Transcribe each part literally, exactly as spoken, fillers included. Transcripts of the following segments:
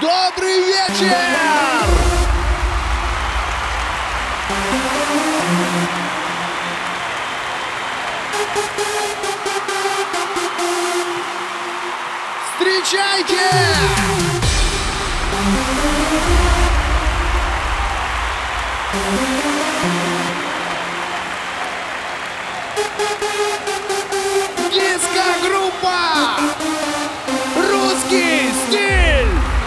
Добрый вечер! Встречайте! Диско-группа! Русский стиль!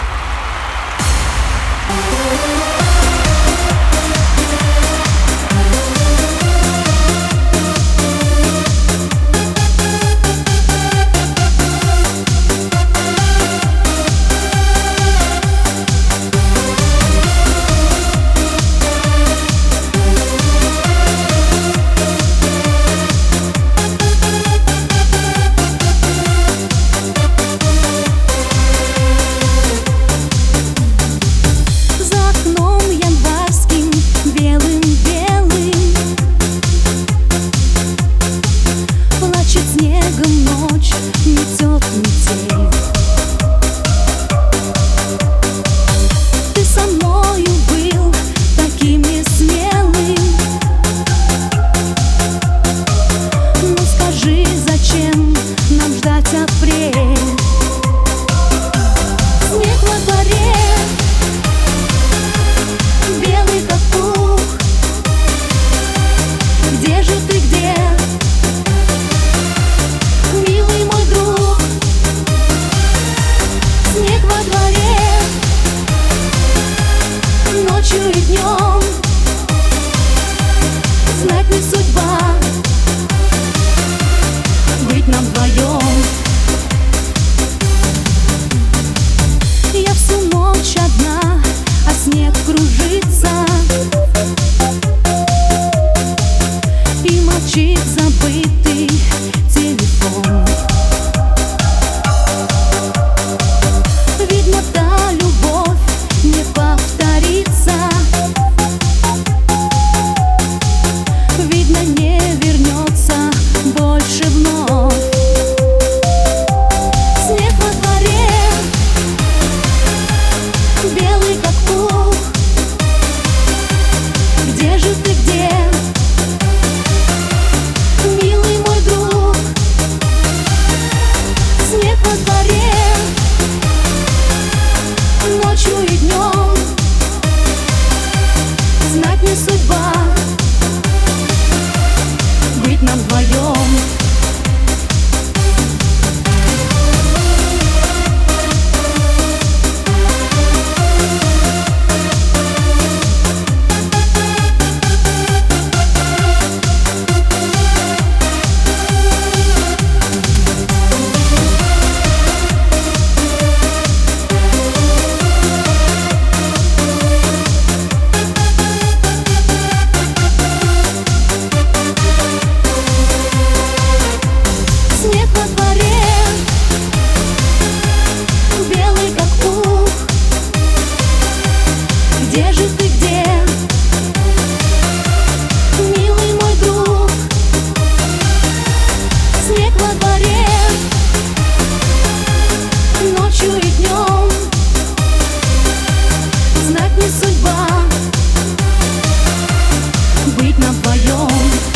Ночью и днем, знать не судьба быть нам вдвоем. Я всю ночь одна, а снег кружится и молчит забытый телефон. Видно, та любовь не повторится, видно, не вернется больше вновь. Снег во дворе, белый как пух. Где же ты, где, милый мой друг? Снег во дворе, ночью и днем, знать не судьба быть нам вдвоем. Снег во дворе, белый как пух. Где же ты, где, милый мой друг? Снег во дворе, ночью и днем, знать не судьба быть нам вдвоем.